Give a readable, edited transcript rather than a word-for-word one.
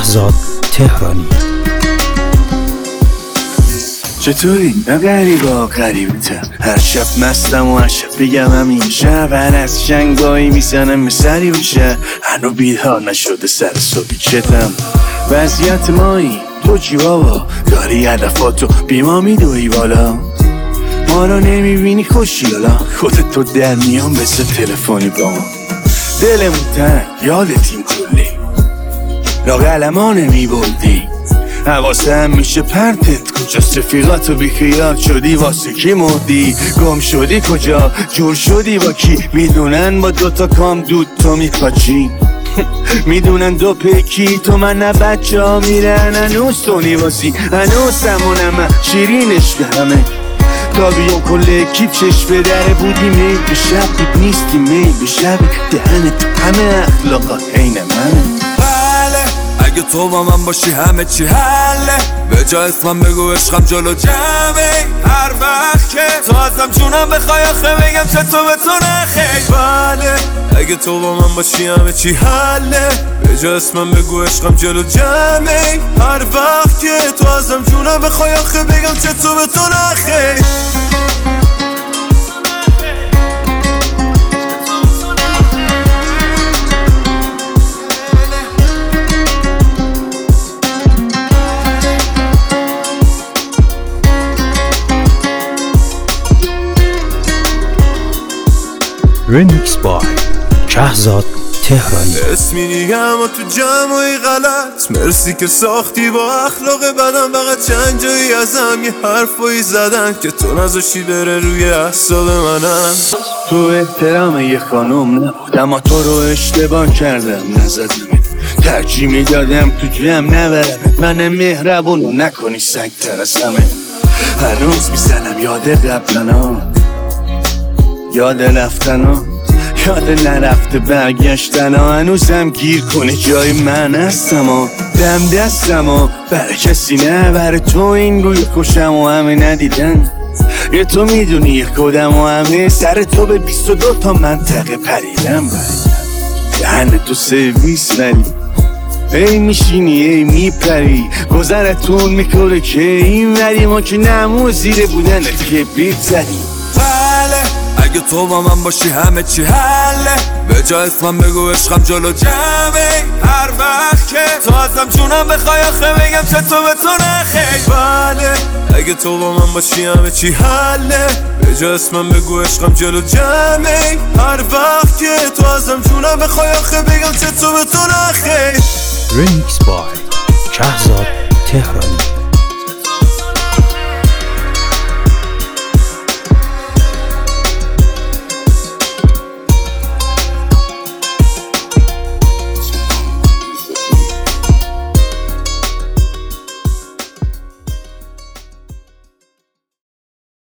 شهزاد تهرانی. چطوری؟ من غریبا غریبتم، هر شب مستم و هر شب بگم همین شب، هر از شنگایی میزنم به سری بشه، هنو بیدار نشده سر صبحی چتم. وضعیت مایی تو چی بابا؟ داری هدفاتو بی ما میدوی بالا، ما رو نمیبینی خوشیالا، خودت تو در میان مثل تلفنی با ما. دلمون تنگ یادتیم کلی، لاغلما نمیبردی، حواسم میشه پرتت کجاست، رفیقاتو بیخیال شدی واسه کی مردی، گم شدی کجا، جور شدی با کی، میدونن با دوتا کام دود تو میپاچی، میدونن دو پیکی تو من نه بچه ها میرن هنوز تو نیواسی، هنوز سمونم شیرینش همه تا بیام کل اکیب چش به دره بودی میل به شب بود نیستی میل به شب دهن تو همه اخلاقات عین منه. اگه تو با من باشی همه چی حله، به جا اسمم بگو عشقم جلو جمعه، هر وقت که تو ازم جونم بخوای آخه بگم چطور به تو نخیر. بله اگه تو با من باشی همه چی حله، به جا اسمم بگو عشقم جلو جمعه، هر وقت که تو ازم جونم بخوای آخه بگم چطور به تو نخیر. رمیکس بای شهزاد تهرانی. اسمی دیگم و تو جمعی غلط، مرسی که ساختی با اخلاق بدم، فقط چند جایی ازم یه حرفایی زدن که تو نذاشتی بره روی اعصاب منم. تو احترام یه خانم نبود، اما تو رو اشتباه کردم نزدم، ترجیح میدادم تو جمع نبرم، من مهربونو نکنی سنگ تر از همه. هنوز میزنم یاد قبلنا، یاد رفتنا، یاد نرفته برگشتنا، هنوزم گیر کنه جای من هستم و دم دستم و برای کسی نه، برای تو این روی خوشم و همه ندیدن، یه تو میدونی یه کدم و همه سر تو به 22 تا منطقه پریدم، دهن تو سرویس ولی ای میشینی ای میپری، گذرتون میکنه که این ولی ما که نمو زیر بودن کبریت زدیم. اگه تو با من باشی همه چی حله، به جا اسمم بگو عشقم جلو جمعه، هر وقت که تو ازم جونم بخوای آخه بگم چطور به تو نخیر. بله اگه تو با من باشی همه چی حله، به جا اسمم بگو عشقم جلو جمعه، هر وقت که تو ازم جونم بخوای آخه بگم چطور به تو نخیر. رمیکس بای شهزاد تهرانی.